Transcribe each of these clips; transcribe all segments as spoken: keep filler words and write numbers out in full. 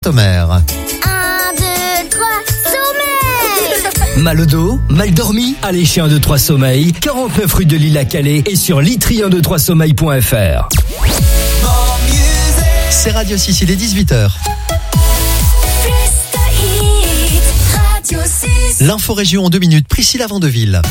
Sommaire. un, deux, trois, sommeil. Mal au dos, mal dormi? Allez chez un deux trois sommeil, quarante-neuf rue de Lille à Calais et sur litri un deux trois sommeil point f r. C'est Radio six, il est dix-huit heures. L'info-région en deux minutes, Priscilla Vandeville.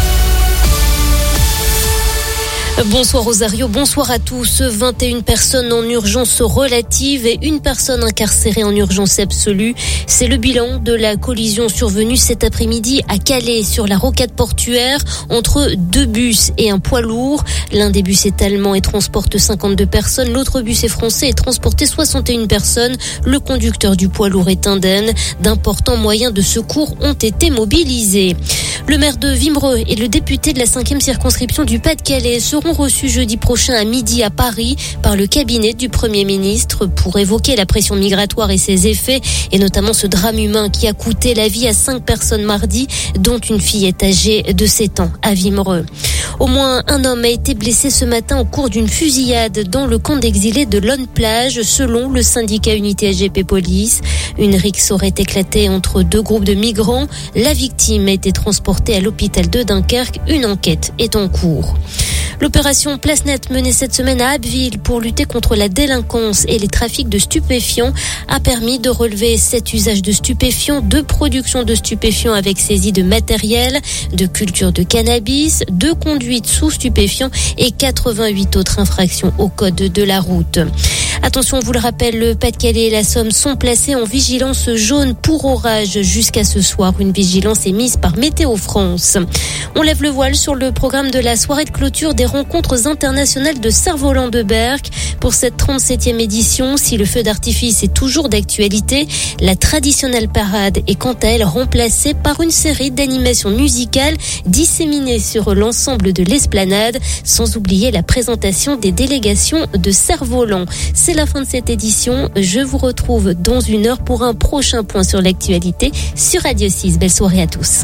Bonsoir Rosario, bonsoir à tous. vingt et une personnes en urgence relative et une personne incarcérée en urgence absolue. C'est le bilan de la collision survenue cet après-midi à Calais sur la rocade portuaire entre deux bus et un poids lourd. L'un des bus est allemand et transporte cinquante-deux personnes. L'autre bus est français et transportait soixante et une personnes. Le conducteur du poids lourd est indemne. D'importants moyens de secours ont été mobilisés. Le maire de Wimereux et le député de la cinquième circonscription du Pas-de-Calais seront reçus jeudi prochain à midi à Paris par le cabinet du Premier ministre pour évoquer la pression migratoire et ses effets, et notamment ce drame humain qui a coûté la vie à cinq personnes mardi, dont une fillette âgée de sept ans à Wimereux. Au moins un homme a été blessé ce matin au cours d'une fusillade dans le camp d'exilés de Lonne-Plage, selon le syndicat Unité S G P Police. Une rixe aurait éclaté entre deux groupes de migrants. La victime a été transportée à l'hôpital de Dunkerque. Une enquête est en cours. L'opération Place Nette menée cette semaine à Abbeville pour lutter contre la délinquance et les trafics de stupéfiants a permis de relever sept usages de stupéfiants, deux productions de stupéfiants avec saisie de matériel, de culture de cannabis, deux conduites sous stupéfiants et quatre-vingt-huit autres infractions au code de la route. Attention, on vous le rappelle, le Pas-de-Calais et la Somme sont placés en vigilance jaune pour orage jusqu'à ce soir. Une vigilance est mise par Météo France. On lève le voile sur le programme de la soirée de clôture des rencontres internationales de Cerf-Volant de Berck. Pour cette trente-septième édition, si le feu d'artifice est toujours d'actualité, la traditionnelle parade est quant à elle remplacée par une série d'animations musicales disséminées sur l'ensemble de l'esplanade, sans oublier la présentation des délégations de Cerf-Volant. C'est la fin de cette édition. Je vous retrouve dans une heure pour un prochain point sur l'actualité sur Radio six. Belle soirée à tous.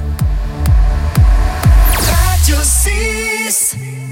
Radio six.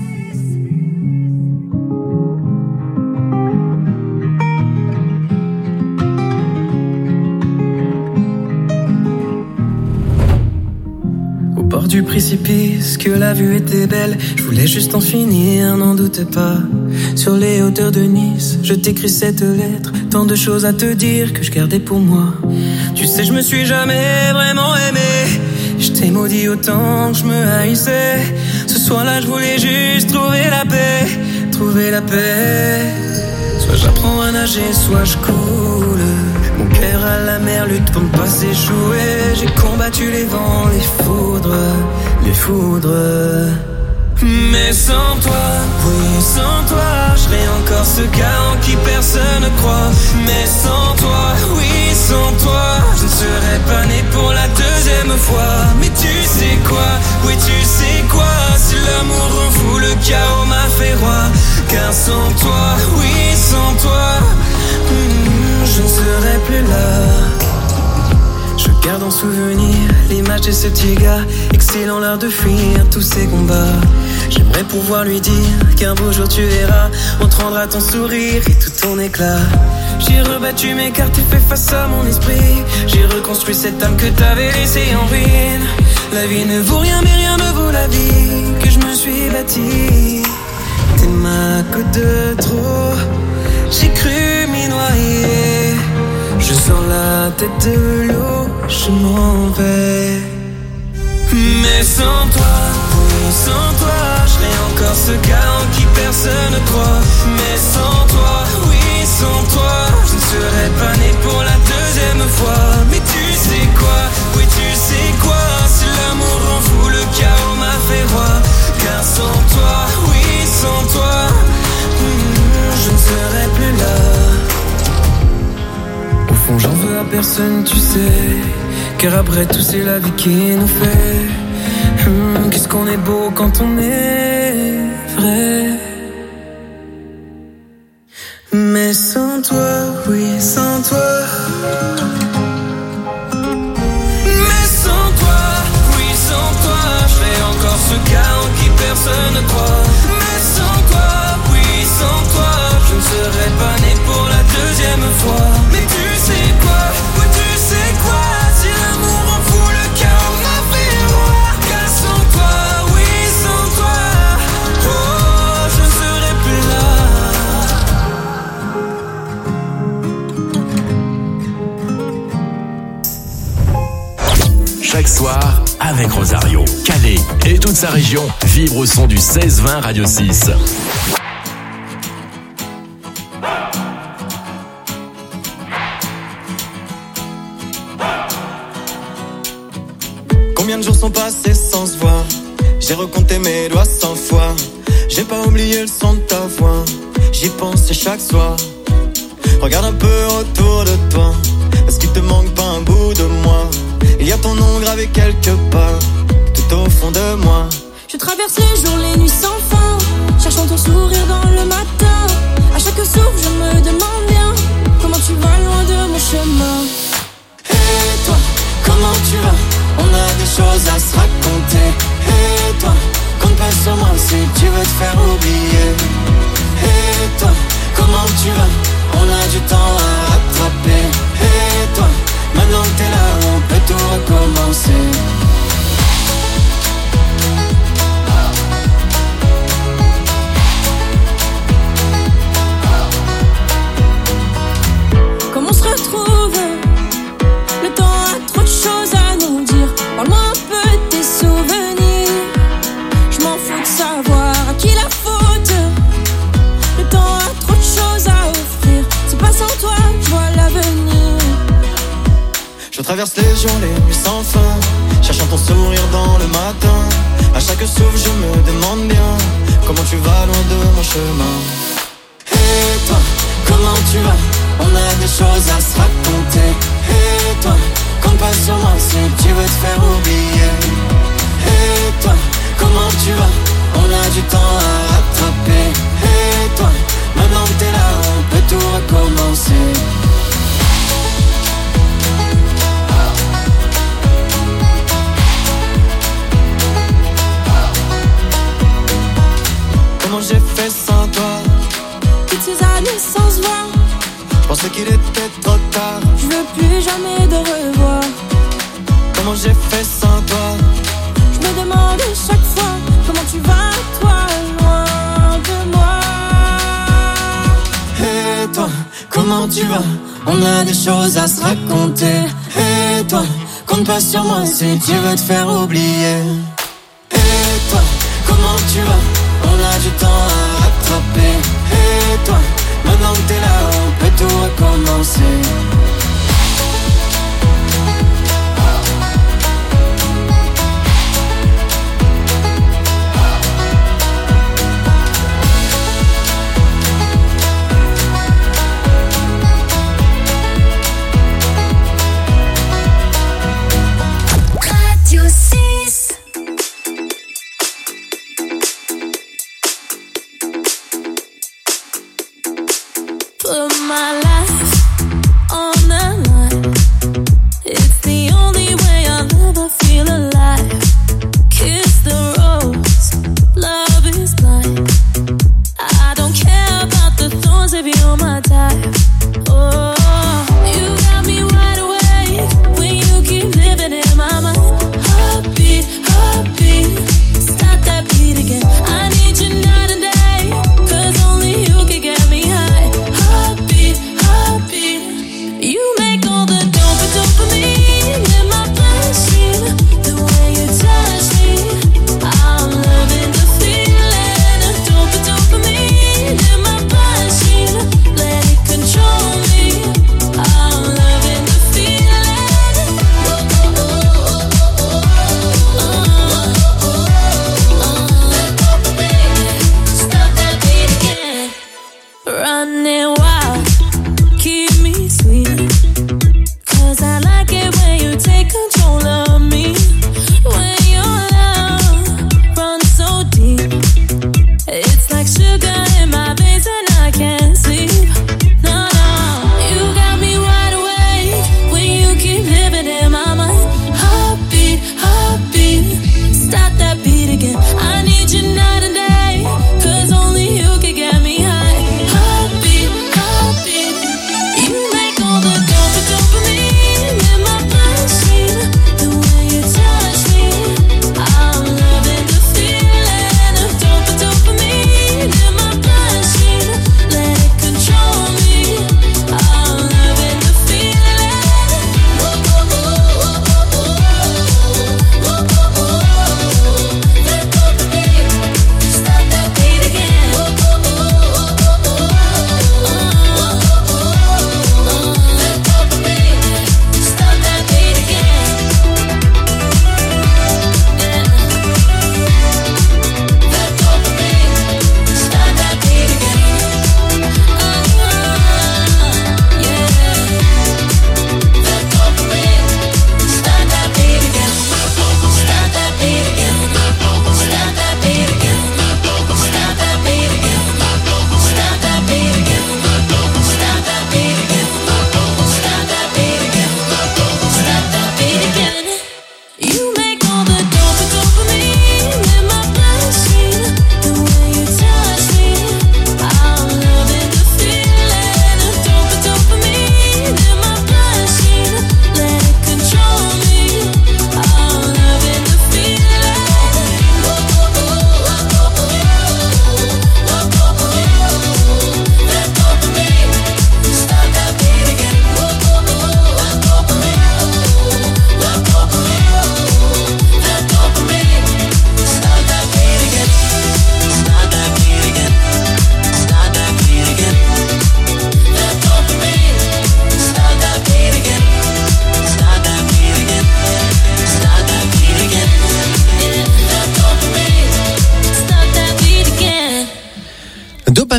Au bord du précipice, que la vue était belle, je voulais juste en finir, n'en doute pas. Sur les hauteurs de Nice, je t'écris cette lettre, tant de choses à te dire que je gardais pour moi. Tu sais, je me suis jamais vraiment aimé, je t'ai maudit autant que je me haïssais. Ce soir-là, je voulais juste trouver la paix, trouver la paix. Soit j'apprends à nager, soit je coule. Mon cœur à la mer lutte pour ne pas s'échouer. J'ai combattu les vents, les foudres, les foudres. Mais sans toi, oui sans toi, je serai encore ce gars en qui personne ne croit. Mais sans toi, oui sans toi, je ne serais pas né pour la deuxième fois. Mais tu sais quoi, oui tu sais quoi, si l'amour rend fou, le chaos m'a fait roi. Car sans toi, oui sans toi, hmm, je ne serais plus là. Je garde en souvenir l'image de ce petit gars, excellent l'art de fuir tous ces combats. J'aimerais pouvoir lui dire qu'un beau jour tu verras, on te rendra ton sourire et tout ton éclat. J'ai rebattu mes cartes et fait face à mon esprit. J'ai reconstruit cette âme que t'avais laissée en ruine. La vie ne vaut rien mais rien ne vaut la vie que je me suis bâtie. T'es ma goutte de trop, j'ai cru m'y noyer. Je sors la tête de l'eau, je m'en vais. Mais sans toi, oui sans toi, je serai encore ce gars en qui personne ne croit. Mais sans toi, oui sans toi, je ne serais pas né pour la deuxième fois. Mais tu sais quoi, oui tu sais quoi, si l'amour rend fou, le chaos m'a fait roi. Car sans toi, oui sans toi, hmm, je ne serais plus là. Au fond j'en veux à personne tu sais, car après tout c'est la vie qui nous fait. Hum, qu'est-ce qu'on est beau quand on est vrai. Mais sans toi, oui sans toi. Mais sans toi, oui sans toi, je serai encore ce gars en qui personne ne croit. Mais sans toi, oui sans toi, je ne serais pas né pour la deuxième fois. Mais tu sais quoi, chaque soir avec Rosario. Calais et toute sa région vibre au son du seize vingt Radio six. Combien de jours sont passés sans se voir? J'ai recompté mes doigts cent fois. J'ai pas oublié le son de ta voix. J'y pense chaque soir. Regarde un peu autour de toi. Est-ce qu'il te manque pas un bout de moi? Il y a ton nom gravé quelque part, tout au fond de moi. Je traverse les jours, les nuits sans fin, cherchant ton sourire dans le matin. À chaque souffle je me demande bien comment tu vas loin de mon chemin. Et toi, comment tu vas? On a des choses à se raconter. Et toi, compte pas sur moi si tu veux te faire oublier. Et toi, comment tu vas? On a du temps à rattraper. Et toi, maintenant que t'es là, on peut tout recommencer. Comme on se retrouve, le temps a trop de choses à nous dire. Parle-moi un peu de tes souvenirs. Je m'en fous de savoir à qui la faute. Le temps a trop de choses à offrir. C'est pas sans toi que je vois l'avenir. Je traverse les jours, les nuits sans fin, cherchant ton sourire dans le matin. À chaque souffle je me demande bien comment tu vas loin de mon chemin. Et toi, comment tu vas? On a des choses à se raconter. Et toi, compte pas sur moi si tu veux te faire oublier. Et toi, comment tu vas? On a du temps à rattraper. Et toi, maintenant que t'es là, on peut tout recommencer. Comment j'ai fait sans toi? Toutes ces années sans se voir, je pensais qu'il était trop tard. je veux plus jamais de revoir. Comment j'ai fait sans toi? Je me demande chaque fois comment tu vas, toi, loin de moi. Et toi, comment tu vas? On a des choses à se raconter. Et toi, compte pas sur moi si tu veux te faire oublier. Et toi, comment tu vas? On a du temps à rattraper. Et toi, maintenant que t'es là, on peut tout recommencer. Radio six. Put my life on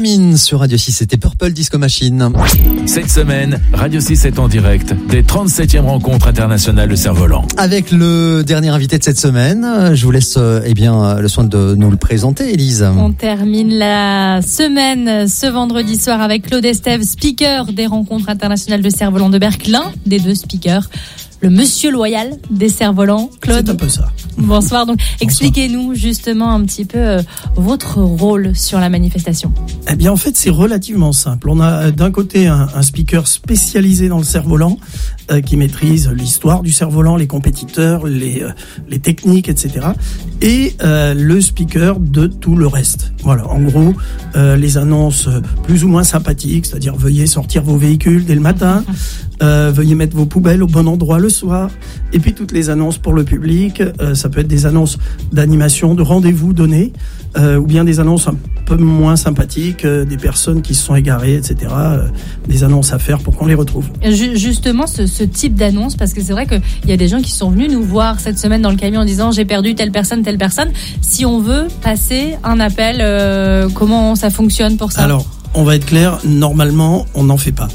Amine sur Radio six, c'était Purple Disco Machine. Cette semaine, Radio six est en direct des trente-septième rencontres internationales de cerf-volant. Avec le dernier invité de cette semaine, je vous laisse eh bien, le soin de nous le présenter, Élise. On termine la semaine ce vendredi soir avec Claude Estève, speaker des rencontres internationales de cerf-volant de Berck, l'un des deux speakers. Le monsieur loyal des cerfs-volants, Claude. C'est un peu ça. Bonsoir. Donc, expliquez-nous justement un petit peu euh, votre rôle sur la manifestation. Eh bien, en fait, c'est relativement simple. On a d'un côté un, un speaker spécialisé dans le cerf-volant euh, qui maîtrise l'histoire du cerf-volant, les compétiteurs, les, euh, les techniques, et cetera. Et euh, le speaker de tout le reste. Voilà. En gros, euh, les annonces plus ou moins sympathiques, c'est-à-dire veuillez sortir vos véhicules dès le matin. Euh, veuillez mettre vos poubelles au bon endroit le soir. Et puis toutes les annonces pour le public, euh, ça peut être des annonces d'animation, de rendez-vous donnés, euh, ou bien des annonces un peu moins sympathiques, euh, des personnes qui se sont égarées, et cetera. Euh, des annonces à faire pour qu'on les retrouve. Justement, ce, ce type d'annonce, parce que c'est vrai qu'il y a des gens qui sont venus nous voir cette semaine dans le camion en disant j'ai perdu telle personne, telle personne. Si on veut passer un appel, euh, comment ça fonctionne pour ça ? Alors, on va être clair, normalement, on n'en fait pas.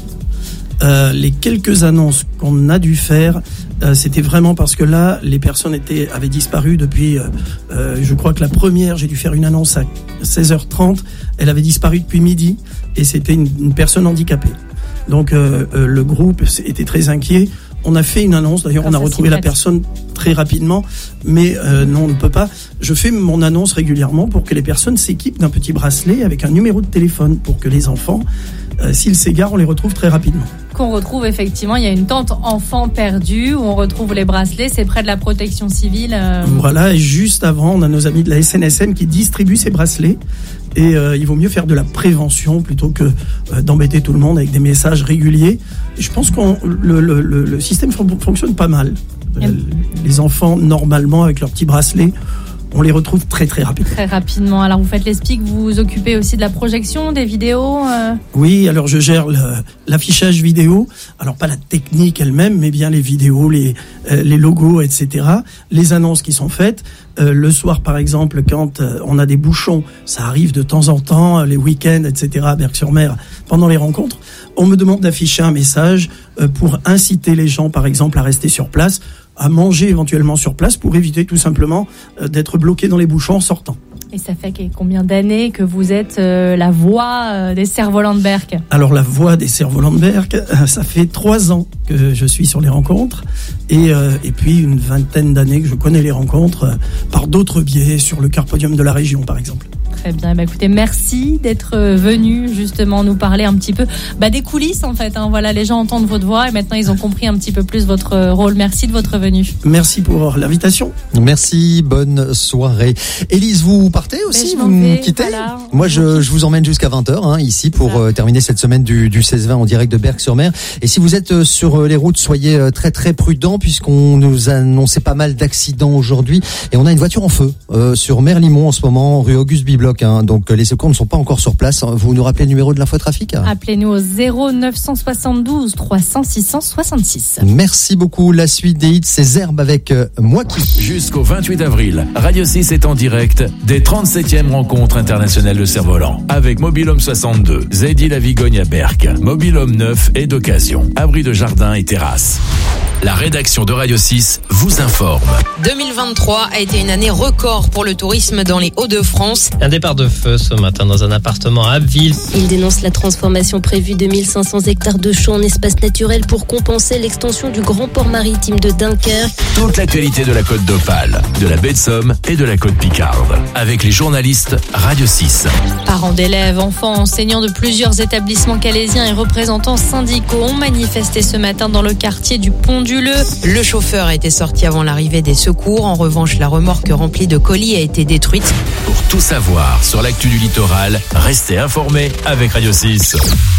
Euh, les quelques annonces qu'on a dû faire, euh, c'était vraiment parce que là, les personnes étaient, avaient disparu depuis, euh, euh, je crois que la première, j'ai dû faire une annonce à seize heures trente, elle avait disparu depuis midi, et c'était une, une personne handicapée. Donc euh, euh, le groupe était très inquiet. On a fait une annonce, d'ailleurs on a retrouvé la personne très rapidement, mais euh, non, on ne peut pas. Je fais mon annonce régulièrement pour que les personnes s'équipent d'un petit bracelet avec un numéro de téléphone pour que les enfants, euh, s'ils s'égarent, on les retrouve très rapidement. Qu'on retrouve effectivement, il y a une tente enfants perdus où on retrouve les bracelets, c'est près de la protection civile. Euh... Voilà, et juste avant, on a nos amis de la S N S M qui distribuent ces bracelets. Et euh, il vaut mieux faire de la prévention plutôt que euh, d'embêter tout le monde avec des messages réguliers. Et je pense que le, le, le, le système fonctionne pas mal. Euh, les enfants, normalement, avec leurs petits bracelets, on les retrouve très très rapidement. Très rapidement. Alors vous faites les speaks, vous vous occupez aussi de la projection, des vidéos euh... Oui, alors je gère le, l'affichage vidéo. Alors pas la technique elle-même, mais bien les vidéos, les, euh, les logos, et cetera. Les annonces qui sont faites. Euh, le soir, par exemple, quand euh, on a des bouchons, ça arrive de temps en temps, les week-ends, et cetera, à Berck-sur-Mer, pendant les rencontres, on me demande d'afficher un message euh, pour inciter les gens, par exemple, à rester sur place, à manger éventuellement sur place pour éviter tout simplement euh, d'être bloqué dans les bouchons en sortant. Et ça fait combien d'années que vous êtes euh, la voix euh, des cerfs-volants de Berck ? Alors la voix des cerfs-volants de Berck, euh, ça fait trois ans que je suis sur les rencontres et, euh, et puis une vingtaine d'années que je connais les rencontres euh, par d'autres biais, sur le car podium de la région par exemple. Très bien, bah écoutez, merci d'être venu justement nous parler un petit peu bah, des coulisses en fait. Hein. Voilà, les gens entendent votre voix et maintenant ils ont compris un petit peu plus votre rôle. Merci de votre venue. Merci pour l'invitation. Merci, bonne soirée. Élise, vous partez aussi, vous me quittez voilà. Moi, je, je vous emmène jusqu'à vingt heures hein, ici pour voilà. euh, terminer cette semaine du, du seize vingt en direct de Berck-sur-Mer. Et si vous êtes euh, sur les routes, soyez euh, très très prudents puisqu'on nous a annoncé pas mal d'accidents aujourd'hui et on a une voiture en feu euh, sur Merlimont en ce moment, rue Auguste Bibloc. Hein, donc les secours ne sont pas encore sur place. Vous nous rappelez le numéro de l'infotrafic ? Appelez-nous au zéro neuf cent soixante-douze trois cents six cent soixante-six. Merci beaucoup. La suite des hits, c'est Zerbe avec euh, Moi qui. Jusqu'au vingt-huit avril, Radio six est en direct des trente-septième rencontres internationales de cerf-volant avec Mobilhome soixante-deux, Zeddy la Vigogne à Berck, Mobilhome neuf et d'occasion, abri de jardin et terrasse. La rédaction de Radio six vous informe. deux mille vingt-trois a été une année record pour le tourisme dans les Hauts-de-France. Un départ de feu ce matin dans un appartement à Abbeville. Il dénonce la transformation prévue de mille cinq cents hectares de champs en espace naturel pour compenser l'extension du grand port maritime de Dunkerque. Toute l'actualité de la Côte d'Opale, de la baie de Somme et de la Côte Picarde. Avec les journalistes Radio six. Parents d'élèves, enfants, enseignants de plusieurs établissements calaisiens et représentants syndicaux ont manifesté ce matin dans le quartier du Pont du Leu. Le chauffeur a été sorti avant l'arrivée des secours. En revanche, la remorque remplie de colis a été détruite. Pour tout savoir sur l'actu du littoral, restez informés avec Radio six.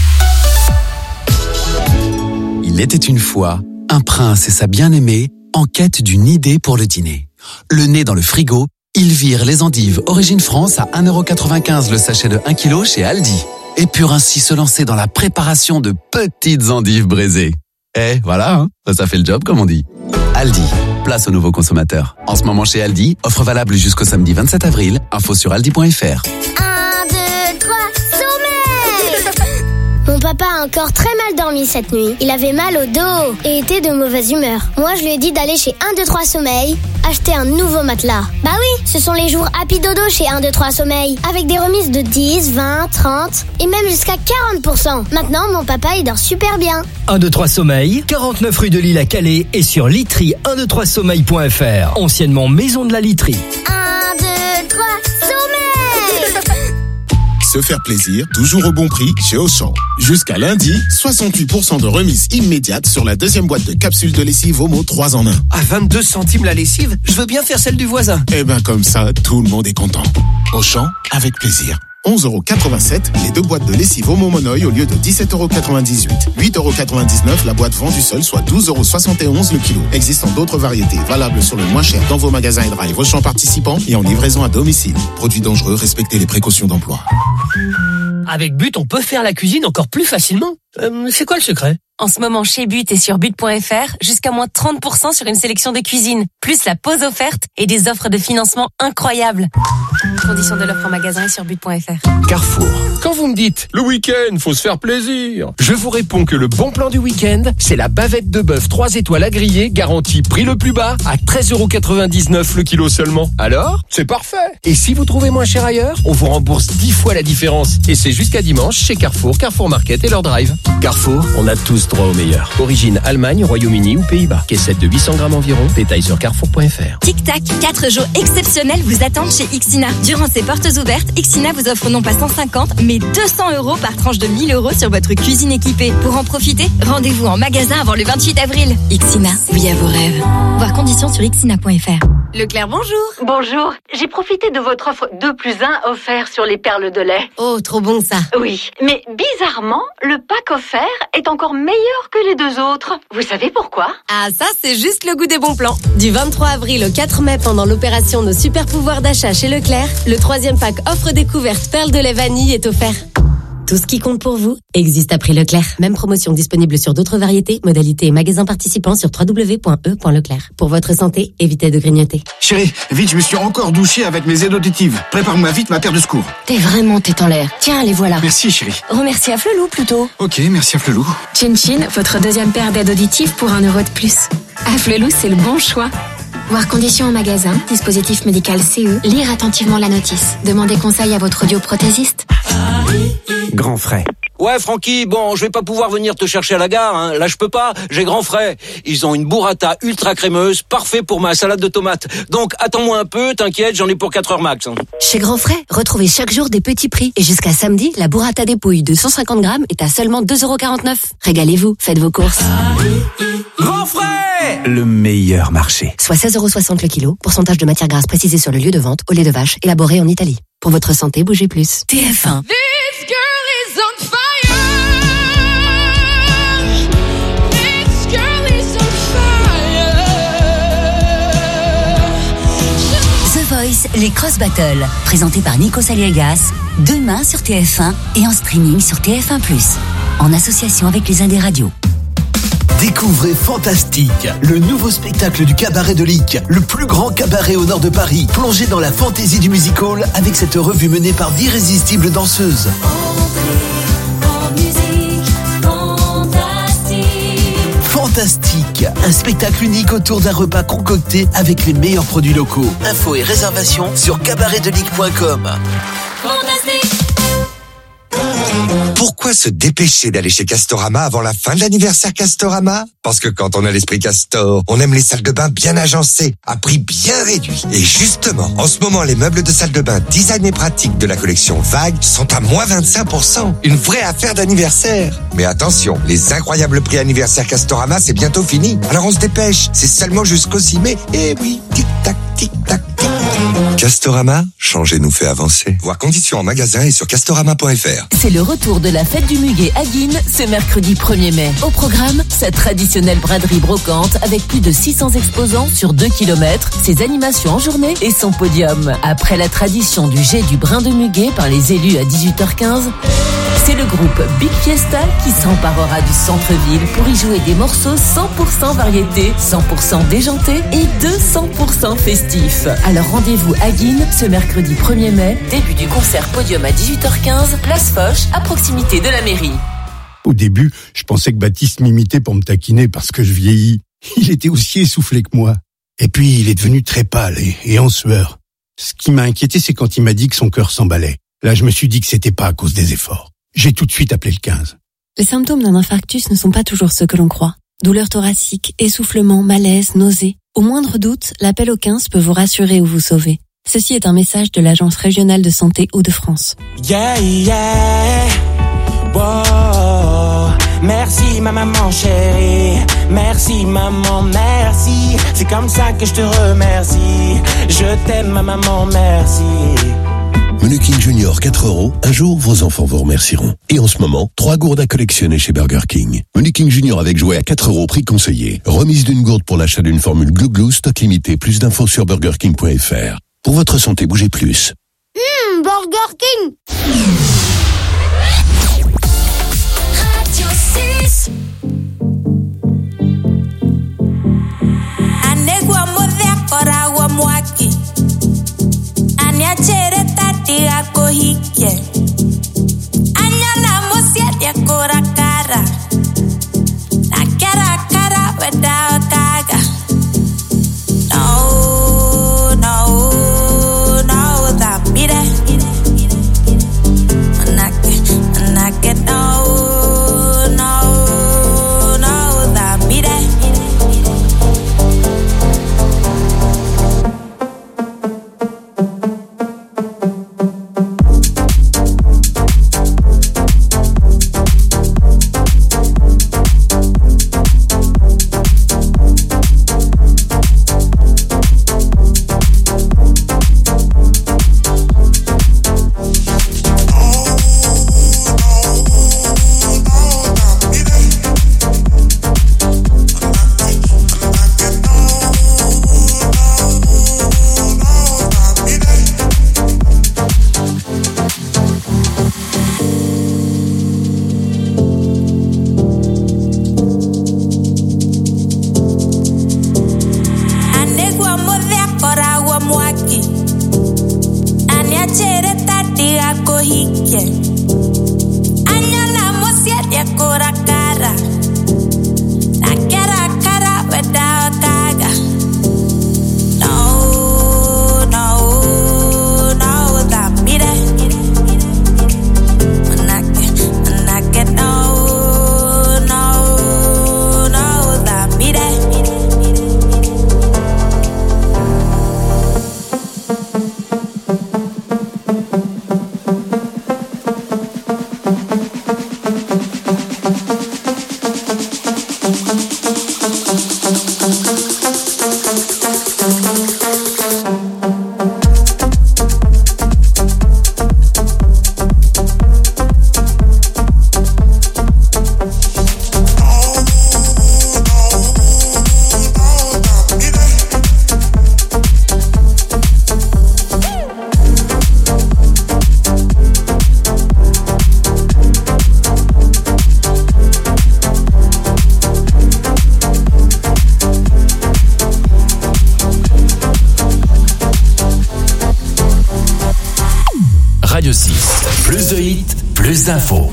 Il était une fois un prince et sa bien-aimée en quête d'une idée pour le dîner. Le nez dans le frigo, ils virent les endives Origine France à un euro quatre-vingt-quinze le sachet de un kilo chez Aldi. Et purent ainsi se lancer dans la préparation de petites endives braisées. Eh, voilà, hein, ça fait le job comme on dit. Aldi, place aux nouveaux consommateurs. En ce moment chez Aldi, offre valable jusqu'au samedi vingt-sept avril. Info sur aldi point f r. un, deux, trois, sommeil! papa a encore très mal dormi cette nuit. Il avait mal au dos et était de mauvaise humeur. Moi, je lui ai dit d'aller chez un deux trois Sommeil, acheter un nouveau matelas. Bah oui, ce sont les jours Happy Dodo chez un deux trois Sommeil, avec des remises de dix, vingt, trente et même jusqu'à quarante pour cent. Maintenant, mon papa, il dort super bien. un deux trois Sommeil, quarante-neuf rue de Lille à Calais et sur literie un deux trois sommeil point f r, anciennement Maison de la Literie. un deux trois Sommeil. Se faire plaisir, toujours au bon prix chez Auchan. Jusqu'à lundi, soixante-huit pour cent de remise immédiate sur la deuxième boîte de capsules de lessive Omo trois en un. À vingt-deux centimes la lessive, je veux bien faire celle du voisin. Eh ben comme ça, tout le monde est content. Auchan, avec plaisir. onze euros quatre-vingt-sept, les deux boîtes de lessive Omo Monoï au lieu de dix-sept euros quatre-vingt-dix-huit. huit euros quatre-vingt-dix-neuf la boîte vendue seule, soit douze euros soixante et onze le kilo. Existant d'autres variétés valables sur le moins cher dans vos magasins et drive Auchan participants et en livraison à domicile. Produits dangereux, respectez les précautions d'emploi. Avec But, on peut faire la cuisine encore plus facilement. Euh, c'est quoi le secret ? En ce moment, chez But et sur but point f r, jusqu'à moins trente pour cent sur une sélection de cuisine, plus la pause offerte et des offres de financement incroyables. Conditions de l'offre en magasin et sur but point f r. Carrefour. Quand vous me dites, le week-end, faut se faire plaisir, je vous réponds que le bon plan du week-end, c'est la bavette de bœuf trois étoiles à griller, garantie prix le plus bas, à treize euros quatre-vingt-dix-neuf le kilo seulement. Alors, c'est parfait. Et si vous trouvez moins cher ailleurs, on vous rembourse dix fois la différence. Et c'est jusqu'à dimanche chez Carrefour, Carrefour Market et leur drive. Carrefour, on a tous droit au meilleur. Origine Allemagne, Royaume-Uni ou Pays-Bas. Caissette de huit cents grammes environ. Détail sur carrefour point f r. Tic Tac, quatre jours exceptionnels vous attendent chez Ixina. Durant ces portes ouvertes, Ixina vous offre non pas cent cinquante, mais deux cents euros par tranche de mille euros sur votre cuisine équipée. Pour en profiter, rendez-vous en magasin avant le vingt-huit avril. Ixina, oui à vos rêves. Voir conditions sur ixina point f r. Leclerc, bonjour. Bonjour. J'ai profité de votre offre deux plus un offert sur les perles de lait. Oh, trop bon ça. Oui, mais bizarrement, le pack offert est encore meilleur que les deux autres. Vous savez pourquoi ? Ah, ça, c'est juste le goût des bons plans. Du vingt-trois avril au quatre mai, pendant l'opération Nos super pouvoirs d'achat chez Leclerc, le troisième pack offre découverte perles de lait vanille est offert. Tout ce qui compte pour vous existe à prix Leclerc. Même promotion disponible sur d'autres variétés, modalités et magasins participants sur w w w point e point leclerc. Pour votre santé, évitez de grignoter. Chérie, vite, je me suis encore douché avec mes aides auditives. Prépare-moi vite ma paire de secours. T'es vraiment tête en l'air. Tiens, les voilà. Merci, chérie. Remercie à Flelou plutôt. Ok, merci à Flelou. Chin Chin, votre deuxième paire d'aides auditives pour un euro de plus. À Flelou, c'est le bon choix. Voir conditions en magasin, dispositif médical C E, lire attentivement la notice. Demandez conseil à votre audioprothésiste. Grand frais. Ouais, Francky, bon, je vais pas pouvoir venir te chercher à la gare, hein. Là, je peux pas. J'ai grand frais. Ils ont une burrata ultra crémeuse, parfait pour ma salade de tomates. Donc, attends-moi un peu, t'inquiète, j'en ai pour quatre heures max. Hein. Chez Grand Frais, retrouvez chaque jour des petits prix. Et jusqu'à samedi, la burrata dépouille de cent cinquante grammes est à seulement deux euros quarante-neuf. Régalez-vous, faites vos courses. Grand Frais, le meilleur marché. Soit seize euros soixante le kilo. Pourcentage de matière grasse précisé sur le lieu de vente au lait de vache, élaboré en Italie. Pour votre santé, bougez plus. T F un. This girl is on fire. This girl is on fire. The Voice, les Cross Battles, présentés par Nikos Aliagas, demain sur T F un et en streaming sur T F un plus, en association avec les Indés Radio. Découvrez Fantastique, le nouveau spectacle du cabaret de Lick, le plus grand cabaret au nord de Paris. Plongez dans la fantaisie du music hall avec cette revue menée par d'irrésistibles danseuses. Fantastique, un spectacle unique autour d'un repas concocté avec les meilleurs produits locaux. Infos et réservations sur cabaret de lick point com. Fantastique. Pourquoi se dépêcher d'aller chez Castorama avant la fin de l'anniversaire Castorama ? Parce que quand on a l'esprit Castor, on aime les salles de bain bien agencées, à prix bien réduit. Et justement, en ce moment, les meubles de salle de bain design et pratique de la collection Vague sont à moins vingt-cinq pour cent. Une vraie affaire d'anniversaire. Mais attention, les incroyables prix anniversaire Castorama, c'est bientôt fini. Alors on se dépêche, c'est seulement jusqu'au six mai. Et oui, tic-tac, tic-tac, tic. Castorama, changer nous fait avancer. Voir conditions en magasin et sur castorama point f r. C'est le retour de la fête du muguet à Guînes ce mercredi premier mai. Au programme, sa traditionnelle braderie brocante avec plus de six cents exposants sur deux kilomètres, ses animations en journée et son podium. Après la tradition du jet du brin de muguet par les élus à dix-huit heures quinze, c'est le groupe Big Fiesta qui s'emparera du centre-ville pour y jouer des morceaux cent pour cent variété, cent pour cent déjantés et deux cents pour cent festifs. Alors rendez-vous à Guînes ce mercredi premier mai, début du concert podium à dix-huit heures quinze, place Foch, à proximité de la mairie. Au début, je pensais que Baptiste m'imitait pour me taquiner parce que je vieillis. Il était aussi essoufflé que moi. Et puis, il est devenu très pâle et, et en sueur. Ce qui m'a inquiété, c'est quand il m'a dit que son cœur s'emballait. Là, je me suis dit que c'était pas à cause des efforts. J'ai tout de suite appelé le quinze. Les symptômes d'un infarctus ne sont pas toujours ceux que l'on croit. Douleurs thoraciques, essoufflement, malaise, nausées. Au moindre doute, l'appel au quinze peut vous rassurer ou vous sauver. Ceci est un message de l'Agence régionale de santé Hauts-de-France. Yeah, yeah. Wow. Merci ma maman chérie. Merci maman, merci. C'est comme ça que je te remercie. Je t'aime ma maman, merci. Menu King Junior quatre euros. Un jour, vos enfants vous remercieront. Et en ce moment, trois gourdes à collectionner chez Burger King. Menu King Junior avec jouet à quatre euros, prix conseillé. Remise d'une gourde pour l'achat d'une formule Glou Glou, stock limité. Plus d'infos sur burger king point f r. Pour votre santé, bougez plus. Mmh, Burger King. Radio six. Anegua mover koragua mwaki. Anya chere tati ako hike. Anya na mosia kora cara. Na cara cara without kaga. No, no, no, that be there. And I get, and I get no, no, no, that be there. Radio six. Plus de hits, plus d'infos.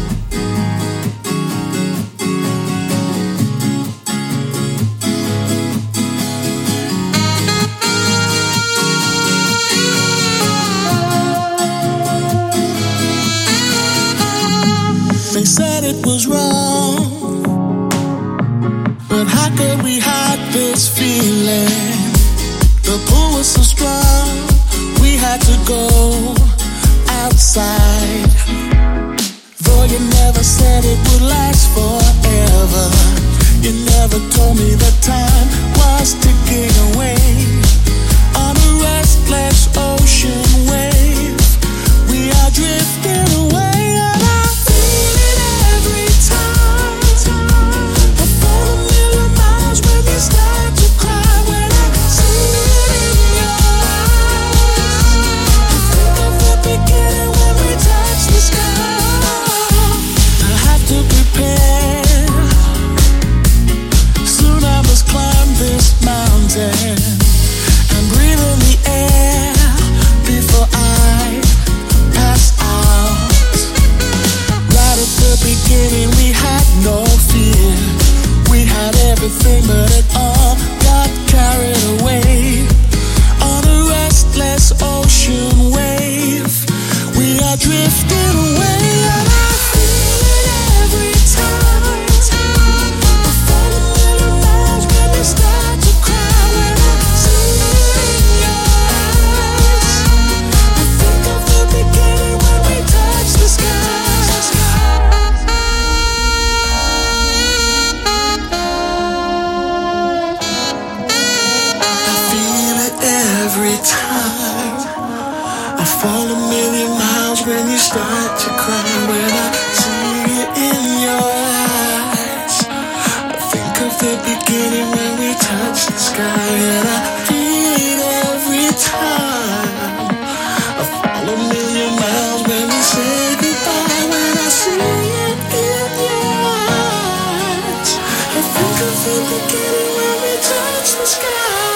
They said it was wrong, but how could we hide this feeling? The pull was so strong, we had to go outside. Though you never said it would last forever, you never told me the time was ticking away. On a restless ocean wave, we are drifting away. And I feel it every time. I fall a million miles when you start to cry. When I see it in your eyes, I think of the beginning when we touch the sky. I have to prepare. Soon I must climb this mountain. start to cry when I see it in your eyes. I think of the beginning when we touch the sky, and I feel it every time. I fall a million miles when we say goodbye. When I see it in your eyes, I think of the beginning when we touch the sky.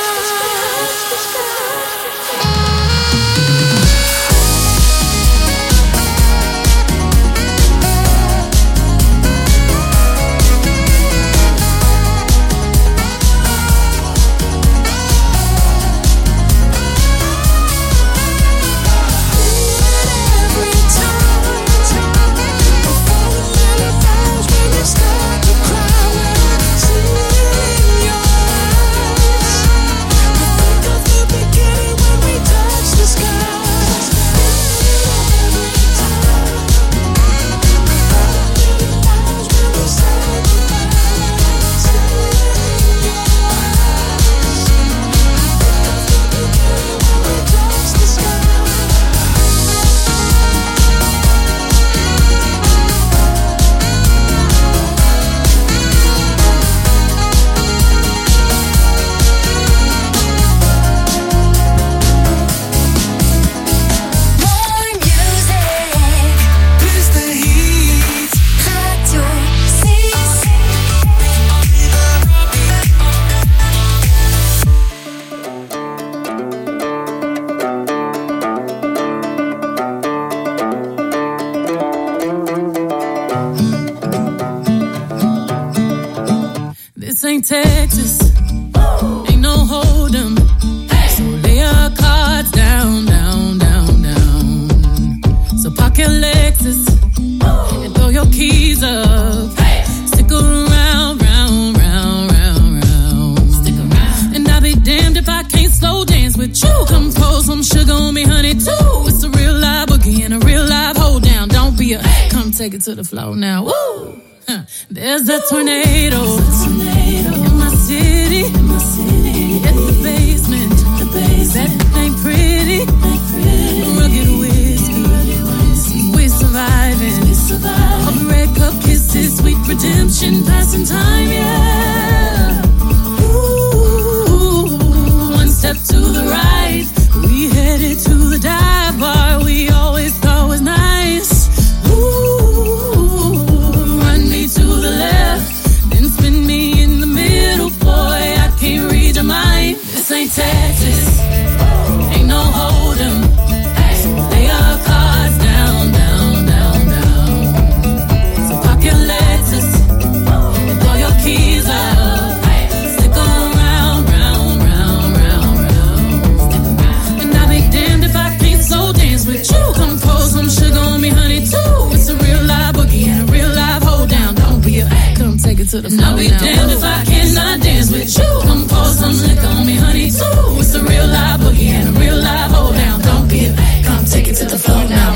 Texas, ain't no hold 'em. So lay your cards down, down, down, down. So park your Lexus and throw your keys up. Stick around, round, round, round, round. Stick around. And I'll be damned if I can't slow dance with you. Come pour some sugar on me, honey, too. It's a real live boogie and a real live hold down. Don't be a, come take it to the floor now. Woo! There's a tornado, in my city, in my city. At the basement, the basement. That ain't pretty, ain't pretty. Rugged whiskey, we surviving. We surviving. All the red cup kisses, sweet redemption, passing time, yeah. Ooh, one step to the right, we headed to the dive bar we always thought was nice. To the left, then spin me in the middle, boy, I can't read your mind. This ain't Texas, ain't no hold 'em. So lay your cards down, down, down, down. So park your Lexus and throw your keys up. Stick around, round, round, round, round. And I'll be damned if I can't slow dance with you. Come pour some sugar on me, honey, too. It's a real live boogie and a real live hold down. Come take it to the floor. I'll be now. Damned if I cannot dance with you. Come pour some liquor on me, honey, too. It's a real live boogie and a real live hold down. Don't be a, come take it to the floor now.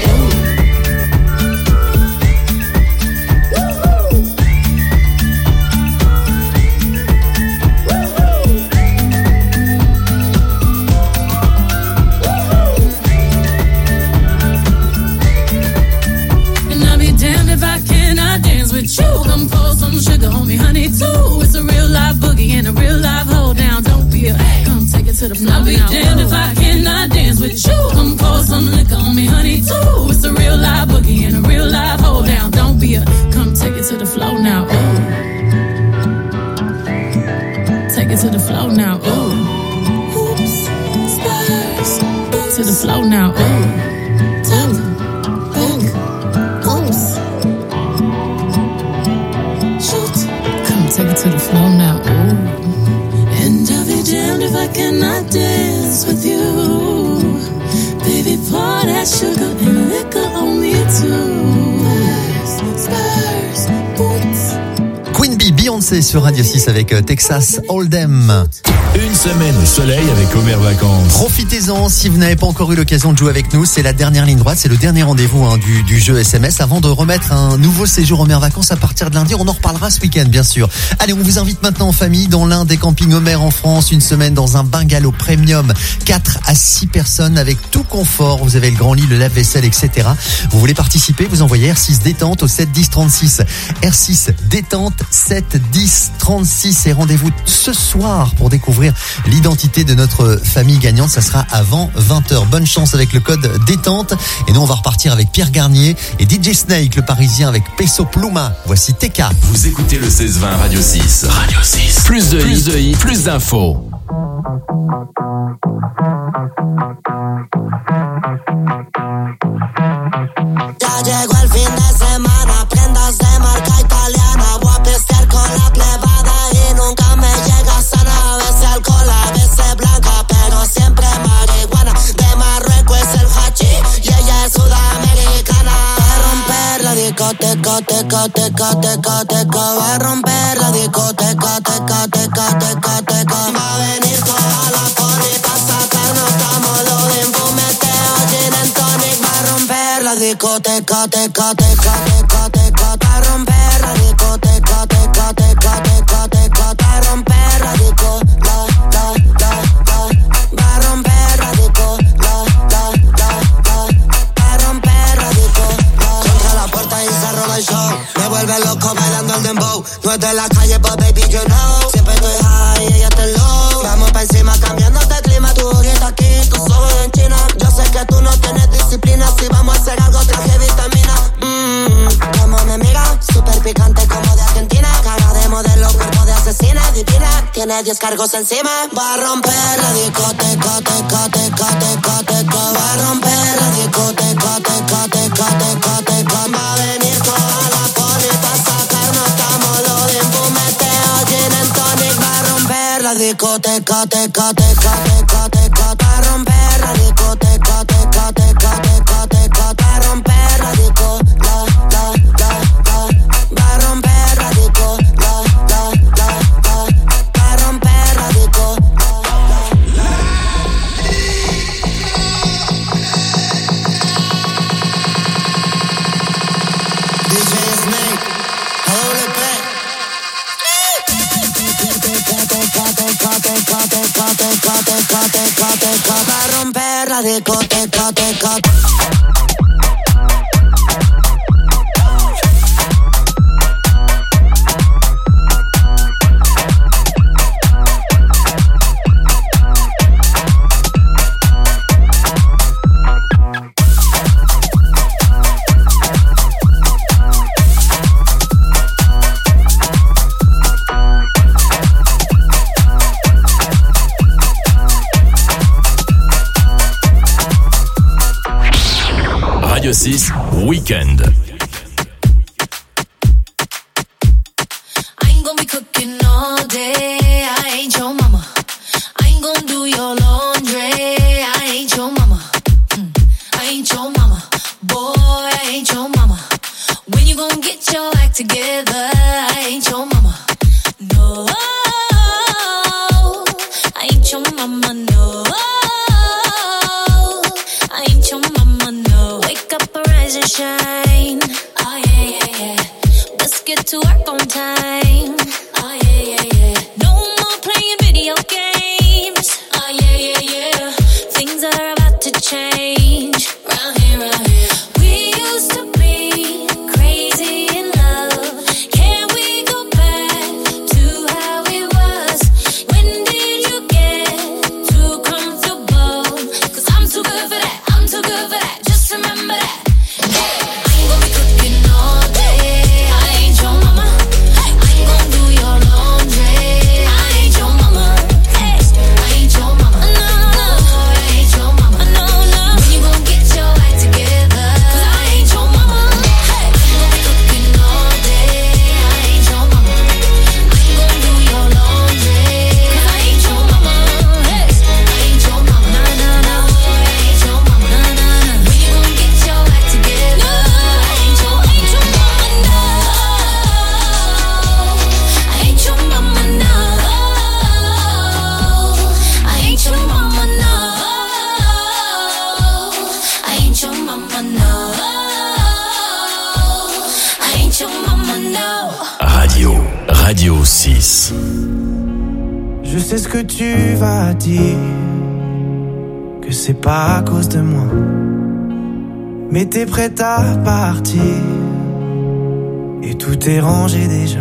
With you, come pour some sugar on me, honey, too. It's a real live boogie and a real live hold down. Don't be a, come take it to the floor. I'll be now. Damned if I cannot dance with you. Come pour some liquor on me, honey, too. It's a real live boogie and a real live hold down. Don't be a, come take it to the floor now. Ooh. Take it to the floor now. Ooh. Oops, spurs, to the floor now. Ooh. Top, pink, oops. Take it to the floor now, ooh. And I'll be damned if I cannot dance with you. Baby, pour that sugar and liquor on me too. Spurs, spurs, boots. Queen Bee, Beyoncé danser sur Radio six avec Texas Hold'em. Une semaine au soleil avec Omer Vacances. Profitez-en si vous n'avez pas encore eu l'occasion de jouer avec nous. C'est la dernière ligne droite, c'est le dernier rendez-vous hein, du, du jeu S M S avant de remettre un nouveau séjour Omer Vacances à partir de lundi. On en reparlera ce week-end, bien sûr. Allez, on vous invite maintenant en famille dans l'un des campings Omer en France. Une semaine dans un bungalow premium. quatre à six personnes avec tout confort. Vous avez le grand lit, le lave-vaisselle, et cetera. Vous voulez participer? Vous envoyez R six détente au sept dix trente-six. R six détente sept dix trente-six. Et rendez-vous ce soir pour découvrir l'identité de notre famille gagnante. Ça sera avant vingt heures. Bonne chance avec le code détente. Et nous, on va repartir avec Pierre Garnier et D J Snake, le Parisien, avec Peso Pluma. Voici T K. Vous écoutez le seize vingt Radio six. Radio six. Plus de plus de hits, plus d'infos. Ya llegó el fin de semana, prendas de marca italiana. Voy a pistear con la plebada y nunca me llega sana. A veces alcohol, a veces blanca, pero siempre marihuana. De Marruecos es el hachi y ella es sudamericana. Va a romper la discoteca, teca, teca, teca, teca. Va a romper la discoteca, teca, teca, teca, teca. Va a venir toda la poli pa' sacarnos estamos de fumeteo, gin and tonic. Va a romper la discoteca, teca, teca, teca, teca. Va a romper la discoteca, teca, teca, teca, teca. Va a romper la disco, la, la, la, la. Va a romper la disco, la, la, la, la. Va a romper la disco, la. Contra la puerta y se roba el show. Me vuelve loco bailando el dembow. No es de la calle, but baby, you know. Siempre estoy high, ella está low. Vamos pa' encima cambiándote clima. Tú ahorita aquí, tus ojos en China. Yo sé que tú no tienes disciplina. Si vamos a hacer algo, traje vitamina. Mmm, como me mira, súper picante como de Argentina. Cara de modelo, cuerpo de asesina, divina. Tiene diez cargos encima. Va a romper la discoteca, teca, teca, teca, teca. Va a romper la discoteca, teca, teca, teca, teca. Va a venir toda la poli pa' sacarnos estamos lo de fumeteo, gin and tonic. Va a romper la discoteca, teca, teca, teca, teca. Va a romper la discoteca, teca, teca, teca, teca. Va a romper la disco, la, la, la, la. Va a romper la disco, la, la, la, la. Va a romper la disco, la, la, la. D J Snake, doble P. Va a romper la discoteca, teca. Radio six Weekend. I ain't gonna be cooking all day. I ain't your mama. I ain't gonna do your laundry. I ain't your mama. Mm. I ain't your mama. Boy, I ain't your mama. When you gonna get your act together? I ain't your mama. No, I ain't your mama. No, I ain't your mama. No, wake up, arise and shine. six. Je sais ce que tu vas dire, que c'est pas à cause de moi, mais t'es prête à partir, et tout est rangé déjà.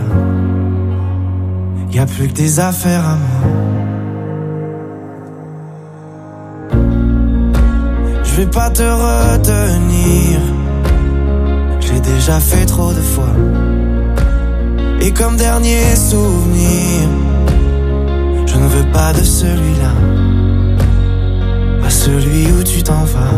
Y'a plus que des affaires à moi. Je vais pas te retenir, j'ai déjà fait trop de fois. Et comme dernier souvenir, je ne veux pas de celui-là, pas celui où tu t'en vas.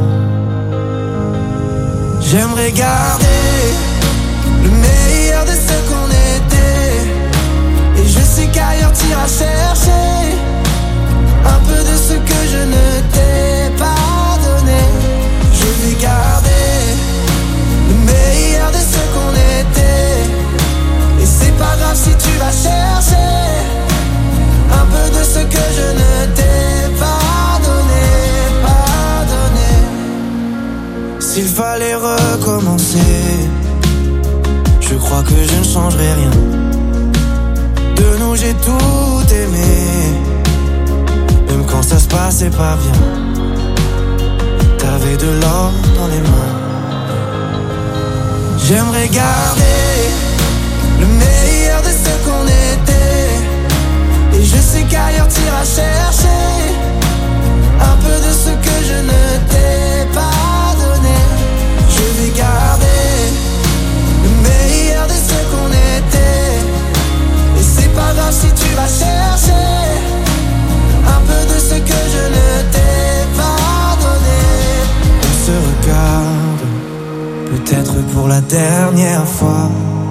J'aimerais garder le meilleur de ce qu'on était, et je sais qu'ailleurs t'iras chercher un peu de ce que je ne t'ai pas donné. Je vais garder le meilleur de ce qu'on était, et c'est pas grave si tu vas chercher un peu de ce que je ne t'ai pas donné, pas donné. S'il fallait recommencer, je crois que je ne changerai rien. De nous j'ai tout aimé, même quand ça se passait pas bien. T'avais de l'or dans les mains. J'aimerais garder le meilleur de ce qu'on était, et je sais qu'ailleurs t'iras chercher un peu de ce que je ne t'ai pas donné. Je vais garder le meilleur de ce qu'on était, et c'est pas grave si tu vas chercher un peu de ce que je ne t'ai pas donné. On se regarde, peut-être pour la dernière fois,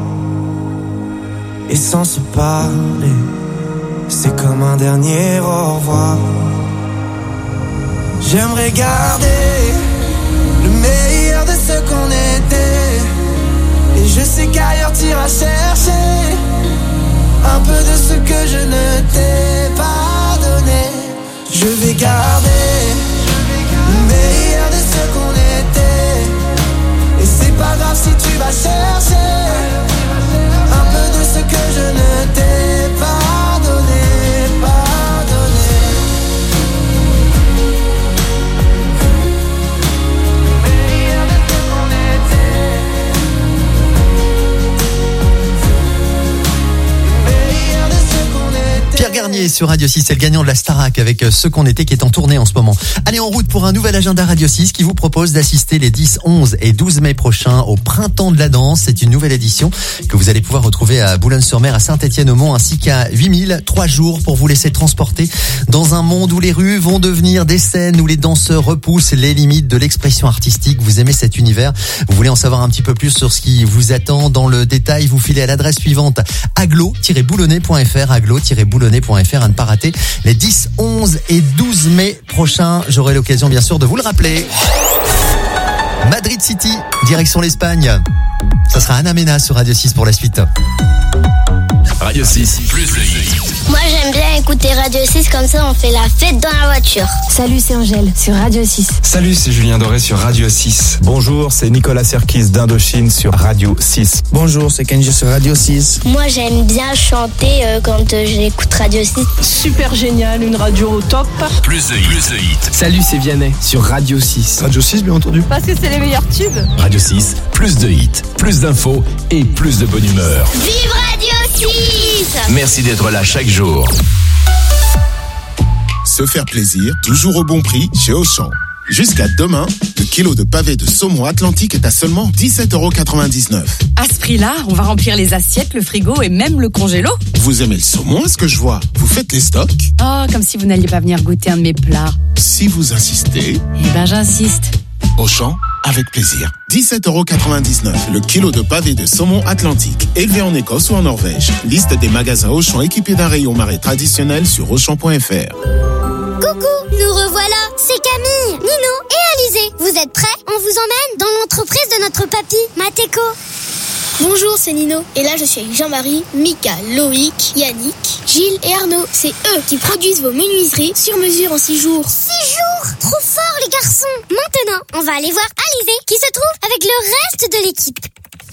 et sans se parler, c'est comme un dernier au revoir. J'aimerais garder le meilleur de ce qu'on était, et je sais qu'ailleurs t'iras chercher un peu de ce que je ne t'ai pas donné. Je vais garder le meilleur de ce qu'on était, et c'est pas grave si tu vas chercher un peu de ce que je ne t'ai pas donné, pas donné. Meilleur de ce qu'on était, meilleur de ce qu'on était. Pierre Garnier sur Radio six, c'est le gagnant de la Starac avec Ce qu'on était qui est en tournée en ce moment. Allez, en route pour un nouvel agenda Radio six qui vous propose d'assister les dix, onze et douze mai prochains au Printemps de la Danse. C'est une nouvelle édition que vous allez pouvoir retrouver à Boulogne-sur-Mer, à Saint-Étienne-au-Mont, ainsi qu'à huit mille. Trois jours pour vous laisser transporter dans un monde où les rues vont devenir des scènes, où les danseurs repoussent les limites de l'expression artistique. Vous aimez cet univers, vous voulez en savoir un petit peu plus sur ce qui vous attend dans le détail, vous filez à l'adresse suivante: aglo tiret boulonnais point f r, aglo tiret boulonnais point f r, à ne pas rater les dix, onze et douze mai prochains. J'aurai l'occasion bien sûr de vous le rappeler. Madrid City, direction l'Espagne. Ça sera Ana Mena sur Radio six pour la suite. Radio six, plus de hits. Moi j'aime bien écouter Radio six, comme ça on fait la fête dans la voiture. Salut, c'est Angèle sur Radio six. Salut, c'est Julien Doré sur Radio six. Bonjour, c'est Nicolas Serkis d'Indochine sur Radio six. Bonjour, c'est Kenji sur Radio six. Moi j'aime bien chanter euh, quand euh, j'écoute Radio six. Super génial, une radio au top. Plus de hits, plus de hits. Salut, c'est Vianney sur Radio six. Radio six, bien entendu. Parce que c'est les meilleurs tubes. Radio six, plus de hits, plus d'infos et plus de bonne humeur. Vive Radio six! Merci d'être là chaque jour. Se faire plaisir, toujours au bon prix chez Auchan. Jusqu'à demain, le kilo de pavé de saumon Atlantique est à seulement dix-sept euros quatre-vingt-dix-neuf. À ce prix-là, on va remplir les assiettes, le frigo et même le congélo. Vous aimez le saumon, est-ce que je vois? Vous faites les stocks? Oh, comme si vous n'alliez pas venir goûter un de mes plats. Si vous insistez... Eh ben, j'insiste. Auchan, avec plaisir. dix-sept euros quatre-vingt-dix-neuf, le kilo de pavé de saumon Atlantique, élevé en Écosse ou en Norvège. Liste des magasins Auchan équipés d'un rayon marais traditionnel sur auchan point f r. Coucou, nous revoilà, c'est Camille, Nino et Alizé. Vous êtes prêts? On vous emmène dans l'entreprise de notre papy, Mateko. Bonjour, c'est Nino. Et là, je suis avec Jean-Marie, Mika, Loïc, Yannick, Gilles et Arnaud. C'est eux qui produisent vos menuiseries sur mesure en six jours. Six jours? Trop fort, les garçons. Maintenant, on va aller voir Alizé qui se trouve avec le reste de l'équipe.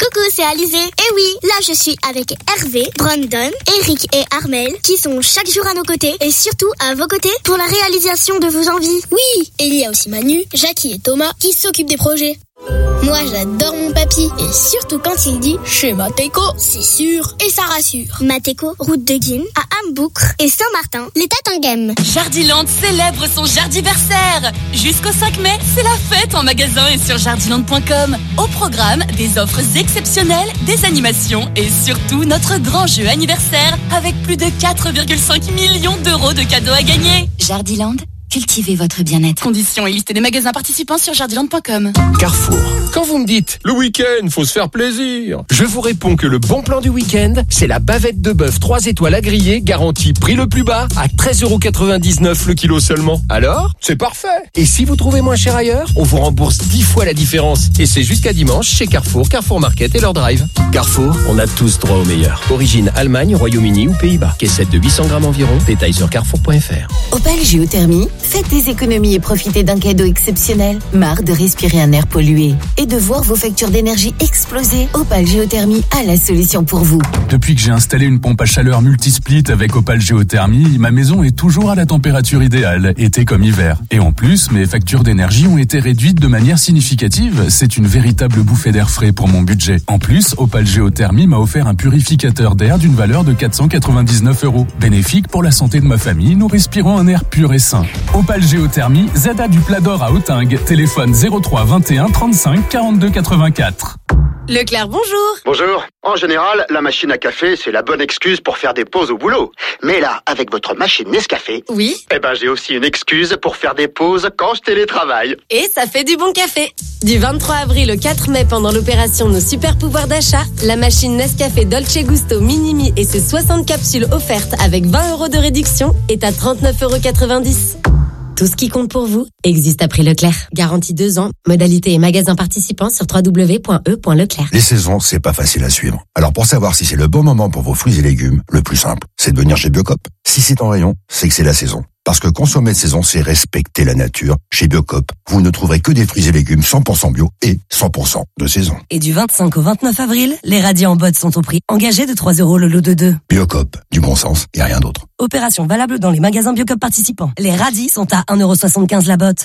Coucou, c'est Alizé. Et oui, là je suis avec Hervé, Brandon, Eric et Armel qui sont chaque jour à nos côtés et surtout à vos côtés pour la réalisation de vos envies. Oui, et il y a aussi Manu, Jackie et Thomas qui s'occupent des projets. Moi j'adore mon papy et surtout quand il dit chez Mateko, c'est sûr et ça rassure. Mateko, route de Guine, à Amboucre et Saint-Martin, les Tatinghem. Jardiland célèbre son jardiversaire. Jusqu'au cinq mai, c'est la fête en magasin et sur jardiland point com. Au programme, des offres exceptionnelles, des animations et surtout notre grand jeu anniversaire avec plus de quatre virgule cinq millions d'euros de cadeaux à gagner. Jardiland, cultivez votre bien-être. Conditions et liste des magasins participants sur jardiland point com. Carrefour. Quand vous me dites, le week-end, faut se faire plaisir, je vous réponds que le bon plan du week-end, c'est la bavette de bœuf trois étoiles à griller, garantie prix le plus bas, à treize euros quatre-vingt-dix-neuf le kilo seulement. Alors, c'est parfait. Et si vous trouvez moins cher ailleurs, on vous rembourse dix fois la différence. Et c'est jusqu'à dimanche chez Carrefour, Carrefour Market et leur drive. Carrefour, on a tous droit au meilleur. Origine Allemagne, Royaume-Uni ou Pays-Bas. Caissette de huit cents grammes environ. Détail sur carrefour point f r. Opel Géothermie, faites des économies et profitez d'un cadeau exceptionnel. Marre de respirer un air pollué et de voir vos factures d'énergie exploser. Opel Géothermie a la solution pour vous. Depuis que j'ai installé une pompe à chaleur multisplit avec Opel Géothermie, ma maison est toujours à la température idéale, été comme hiver. Et en plus, mes factures d'énergie ont été réduites de manière significative. C'est une véritable bouffée d'air frais pour mon budget. En plus, Opel Géothermie m'a offert un purificateur d'air d'une valeur de quatre cent quatre-vingt-dix-neuf euros. Bénéfique pour la santé de ma famille, nous respirons un air pur et sain. Opel Géothermie, Z A du Plat d'Or à Authingue. Téléphone zéro trois vingt et un trente-cinq quarante-deux quatre-vingt-quatre. Leclerc, bonjour. Bonjour. En général, la machine à café, c'est la bonne excuse pour faire des pauses au boulot. Mais là, avec votre machine Nescafé, oui, eh ben j'ai aussi une excuse pour faire des pauses quand je télétravaille. Et ça fait du bon café. Du vingt-trois avril au quatre mai, pendant l'opération Nos Super Pouvoirs d'achat, la machine Nescafé Dolce Gusto Minimi et ses soixante capsules offertes avec vingt euros de réduction est à trente-neuf euros quatre-vingt-dix. Tout ce qui compte pour vous existe à prix Leclerc. Garantie deux ans. Modalité et magasins participants sur w w w point e point leclerc. Les saisons, c'est pas facile à suivre. Alors pour savoir si c'est le bon moment pour vos fruits et légumes, le plus simple, c'est de venir chez Biocop. Si c'est en rayon, c'est que c'est la saison. Parce que consommer de saison, c'est respecter la nature. Chez Biocop, vous ne trouverez que des fruits et légumes cent pour cent bio et cent pour cent de saison. Et du vingt-cinq au vingt-neuf avril, les radis en botte sont au prix engagé de trois euros le lot de deux. Biocop, du bon sens et rien d'autre. Opération valable dans les magasins Biocop participants. Les radis sont à un euro soixante-quinze la botte.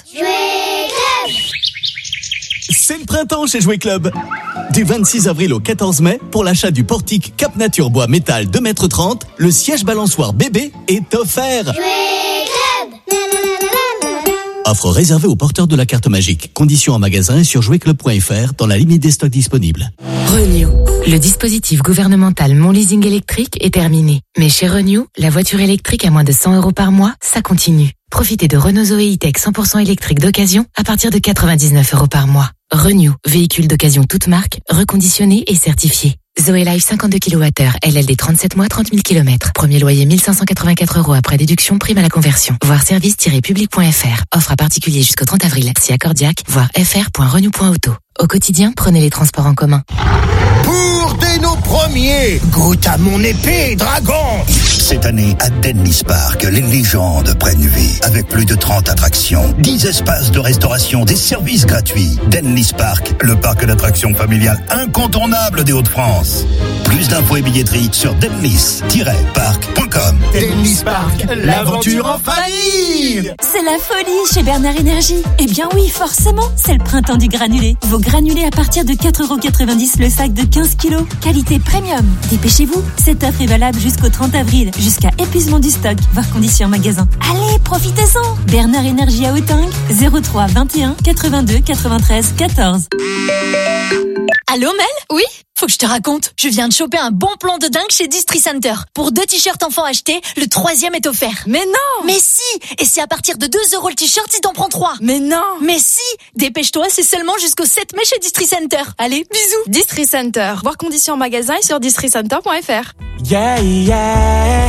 C'est le printemps chez Jouet Club. Du vingt-six avril au quatorze mai, pour l'achat du portique Cap Nature Bois Métal deux mètres trente, le siège balançoire bébé est offert. Offre réservée aux porteurs de la carte magique. Conditions en magasin et sur jouet club point f r dans la limite des stocks disponibles. Renew. Le dispositif gouvernemental Mon Leasing électrique est terminé. Mais chez Renew, la voiture électrique à moins de cent euros par mois, ça continue. Profitez de Renault Zoé E-Tech cent pour cent électrique d'occasion à partir de quatre-vingt-dix-neuf euros par mois. Renew, véhicule d'occasion toute marque, reconditionné et certifié. Zoé Life cinquante-deux kilowattheures, L L D trente-sept mois, trente mille kilomètres. Premier loyer mille cinq cent quatre-vingt-quatre euros après déduction, prime à la conversion. Voir service tiret public point f r. Offre à particulier jusqu'au trente avril. Si accordiaque, voir f r point renew point auto. Au quotidien, prenez les transports en commun. Pour dès nos premiers, goûte à mon épée, dragon. Cette année, à Dennis Park, les légendes prennent vie. Avec plus de trente attractions, dix espaces de restauration, des services gratuits. Dennis Park, le parc d'attractions familial incontournable des Hauts-de-France. Plus d'infos et billetterie sur dennis tiret park point com. Dennis Park, l'aventure en famille. C'est la folie chez Bernard Énergie. Eh bien oui, forcément, c'est le printemps du granulé. Vos granulés à partir de quatre euros quatre-vingt-dix le sac de quinze kilos. Qualité premium. Dépêchez-vous, cette offre est valable jusqu'au trente avril, jusqu'à épuisement du stock, voire conditions magasin. Allez, profitez-en. Bernard Énergie à Authingue, zéro trois vingt et un quatre-vingt-deux quatre-vingt-treize quatorze. Allô Mel ? Oui ? Faut que je te raconte. Je viens de choper un bon plan de dingue chez Distri Center. Pour deux t-shirts enfants achetés, le troisième est offert. Mais non ! Mais si ! Et c'est à partir de deux euros le t-shirt si t'en prends trois. Mais non ! Mais si ! Dépêche-toi, c'est seulement jusqu'au sept mai chez Distri Center. Allez, bisous. Distri Center. Voir conditions en magasin et sur distri center point f r. Yeah, yeah.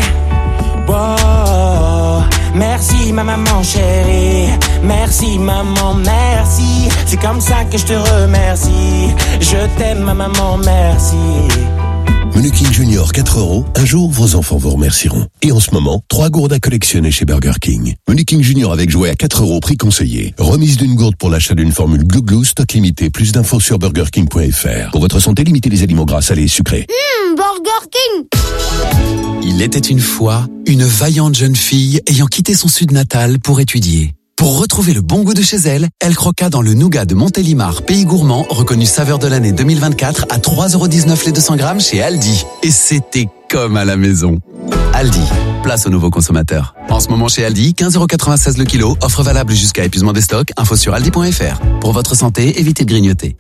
Wow. Merci ma maman chérie. Merci maman, merci. C'est comme ça que je te remercie. Je t'aime ma maman, merci. Menu King Junior quatre euros. Un jour, vos enfants vous remercieront. Et en ce moment, trois gourdes à collectionner chez Burger King. Menu King Junior avec jouet à quatre euros, prix conseillé. Remise d'une gourde pour l'achat d'une formule Glou Glou, stock limité. Plus d'infos sur burger king point f r. Pour votre santé, limitez les aliments gras, salés et sucrés. Mmh, Burger King. Il était une fois une vaillante jeune fille ayant quitté son sud natal pour étudier. Pour retrouver le bon goût de chez elle, elle croqua dans le nougat de Montélimar, pays gourmand, reconnu saveur de l'année deux mille vingt-quatre à trois euros dix-neuf les deux cents grammes chez Aldi. Et c'était comme à la maison. Aldi, place aux nouveaux consommateurs. En ce moment chez Aldi, quinze euros quatre-vingt-seize le kilo, offre valable jusqu'à épuisement des stocks, info sur aldi point f r. Pour votre santé, évitez de grignoter.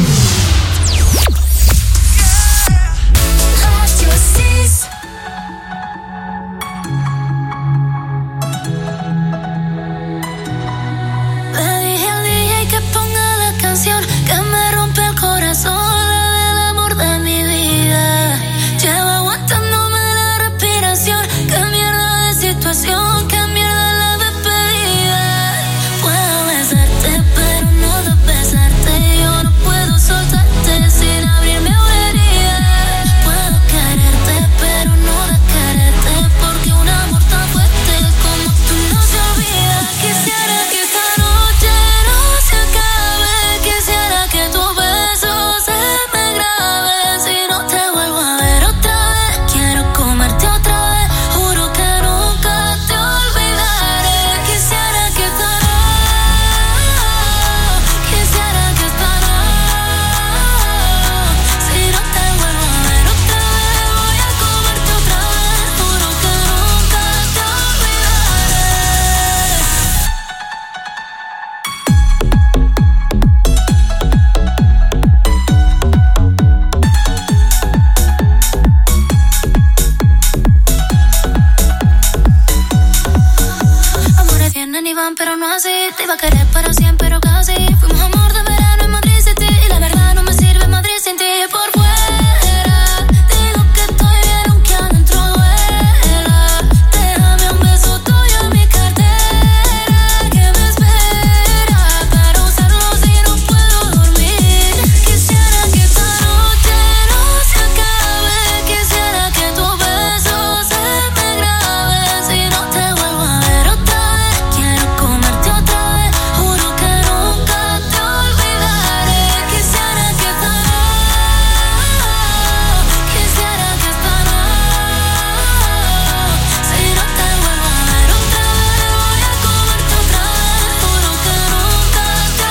Pero no así, te iba a querer para siempre, pero casi. Fuimos amor de verano en Madrid City. Y la verdad no me sirve Madrid sin ti. Por fuera, digo que estoy bien aunque adentro duela. Déjame un beso tuyo en mi cartera que me espera para usarlo si no puedo dormir. Quisiera que esta noche no se acabe. Quisiera que tu beso se me grabe. Si no te vuelvo a ver otra vez, quiero comerte otra vez, juro que nunca te olvidaré. Quisiera que esta noche, quisiera que esta noche, si no te vuelvo a ver otra vez, voy a comerte otra vez, juro que nunca te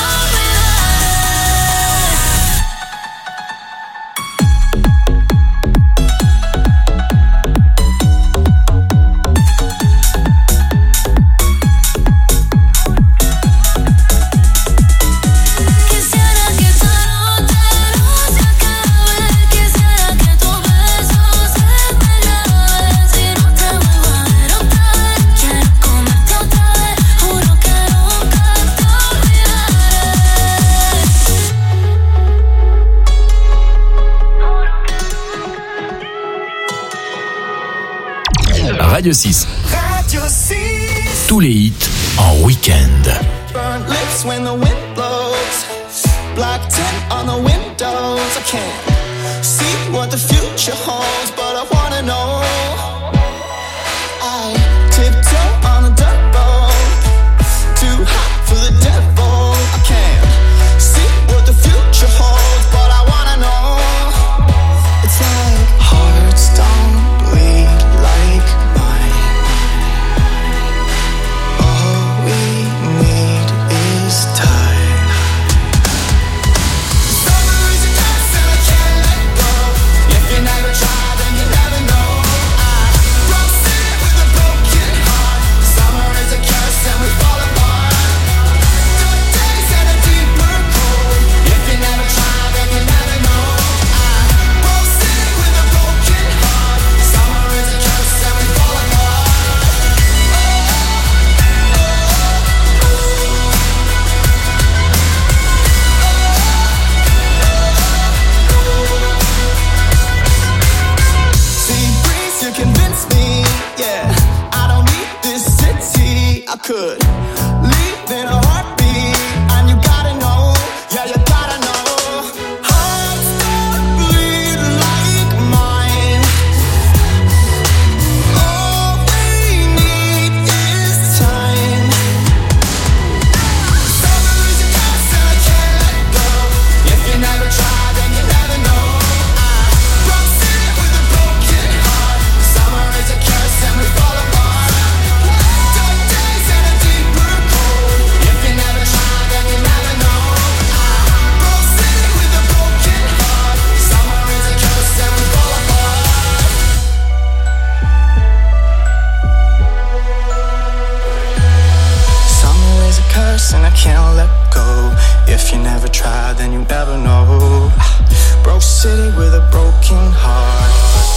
Radio six. Radio six. Tous les hits en week-end. Burnt lips when the wind blows. Black tint on the windows. I can't see what the future holds, but I wanna know. I tiptoe on a dirt road. Too hot for the devil. I can't see what the future holds, but I wanna know. It's like hearts don't bleed like mine. All we need is time. Summer is a curse and I can't let go. If you never try, then you never know. I broke city with a broken heart. Summer is a curse and we fall apart. Dark days and a deeper cold. If you never try, then you never know. I broke city with a broken heart. Summer is a curse and we fall apart. See, breeze, you convince me, yeah. I don't need this city. I could leave in a heartbeat, and you gotta know, yeah, you gotta know. Hearts don't bleed like mine. curse and I can't let go. If you never try, then you never know. Broke city with a broken heart.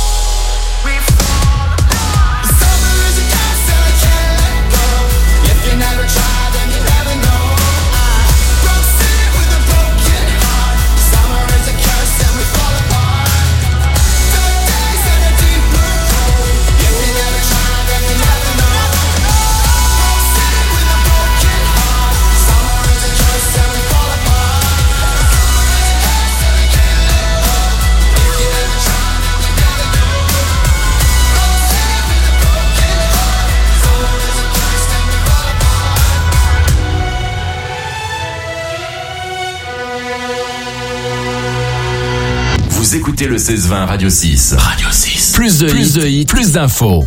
Summer is a curse and I can't let go. If you never try, then you never know. Broke city with a broken heart. Summer is a curse and we fall apart. Dark days and a deep blue cold. If you never try, then you never know. Broke city with a broken heart. Summer is a curse and we fall apart. Summer is a curse and I can't let go. If you never try, then you never know. Broke city with a broken heart. Summer is a curse and we fall apart. Vous écoutez le seize vingt Radio six. Radio six. Plus de plus de hits, plus d'infos.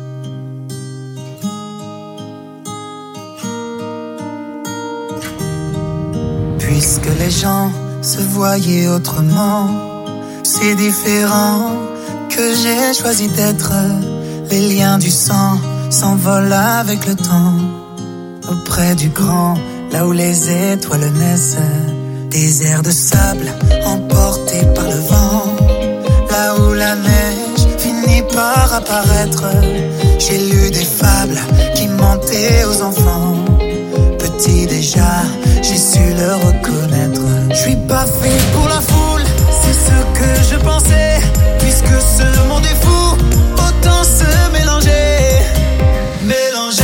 Puisque les gens se voyaient autrement, c'est différent que j'ai choisi d'être. Les liens du sang s'envolent avec le temps. Auprès du grand, là où les étoiles naissent, des airs de sable emportés par le vent. Là où la neige finit par apparaître, j'ai lu des fables qui mentaient aux enfants. Petit déjà, j'ai su le reconnaître. Je suis pas fait pour la foule, c'est ce que je pensais. Puisque ce monde est fou, autant se mélanger. Mélanger.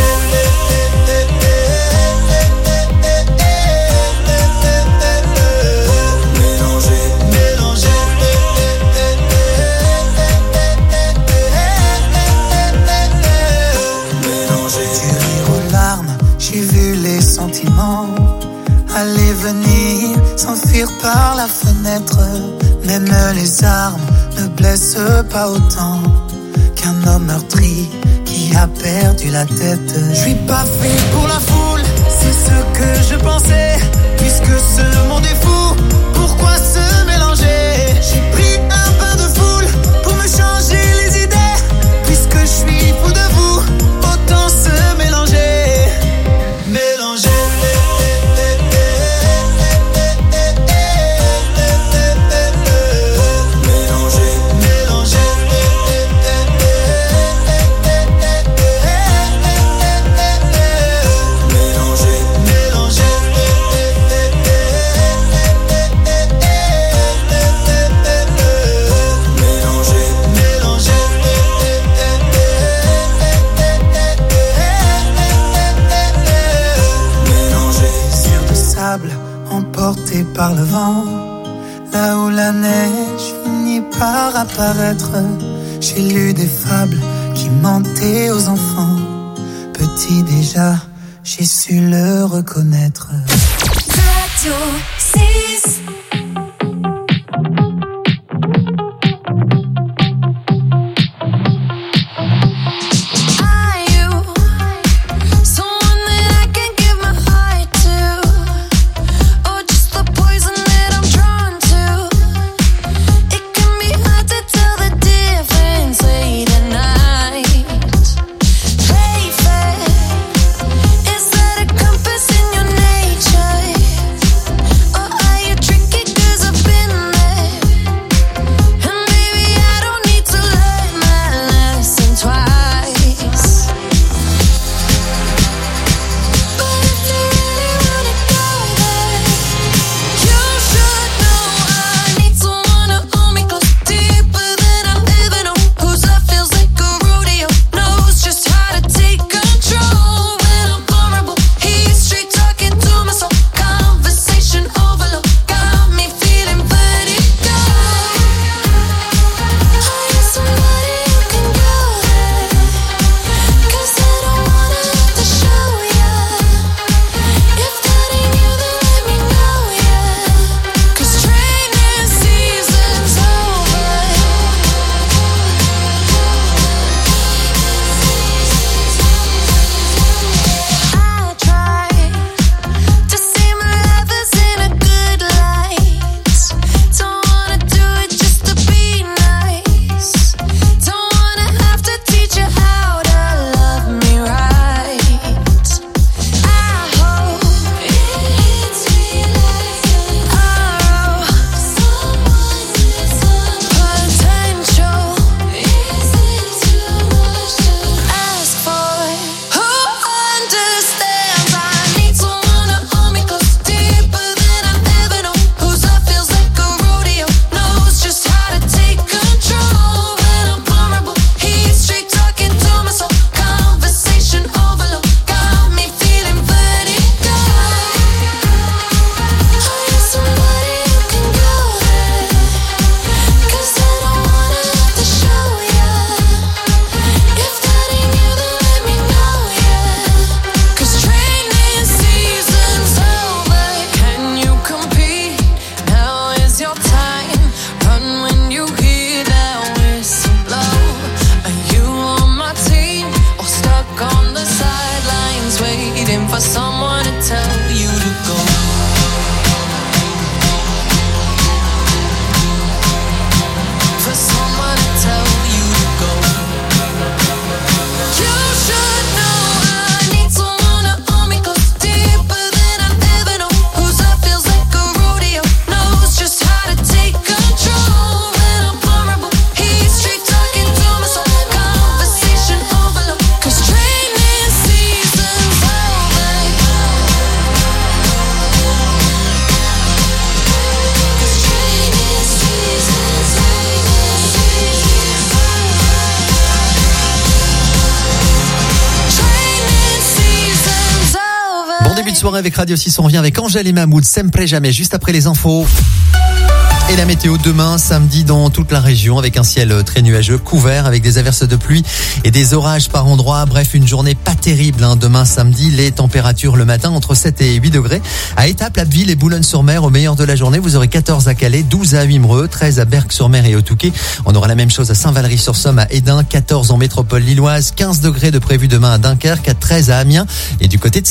J'ai vu les sentiments aller venir, s'enfuir par la fenêtre. Même les armes ne blessent pas autant qu'un homme meurtri qui a perdu la tête. Je suis pas fait pour la foule, c'est ce que je pensais. Puisque ce monde est fou, pourquoi se mélanger? J'ai pris un bain de foule pour me changer les idées. Puisque je suis fou de vous, autant se mélanger. Mélanger. Emporté par le vent, là où la neige finit par apparaître, j'ai lu des fables qui mentaient aux enfants. Petit déjà, j'ai su le reconnaître. Radio six. Is that a compass in your nature? Or are you tricky 'cause for someone to tell you to go. For someone to tell you to go. You should know I need someone to hold me close, deeper than I've ever known. Whose love feels like a rodeo, knows just how to take control. When I'm vulnerable, he's straight talking to my soul. Conversation overload, 'cause training season's over. 'Cause training season's over. Bon début de soirée avec Radio six, on revient avec Angèle et Mahmoud, Sempre Jamais, juste après les infos. Et la météo demain, samedi, dans toute la région, avec un ciel très nuageux, couvert, avec des averses de pluie et des orages par endroits. Bref, une journée pas terrible, hein. Demain, samedi, les températures le matin entre sept et huit degrés. À Étaples, Abbeville et Boulogne-sur-Mer, au meilleur de la journée, vous aurez quatorze à Calais, douze à Wimereux, treize à Berck-sur-Mer et au Touquet. On aura la même chose à Saint-Valery-sur-Somme, à Édin, quatorze en métropole lilloise, quinze degrés de prévu demain à Dunkerque, à treize à Amiens et du côté de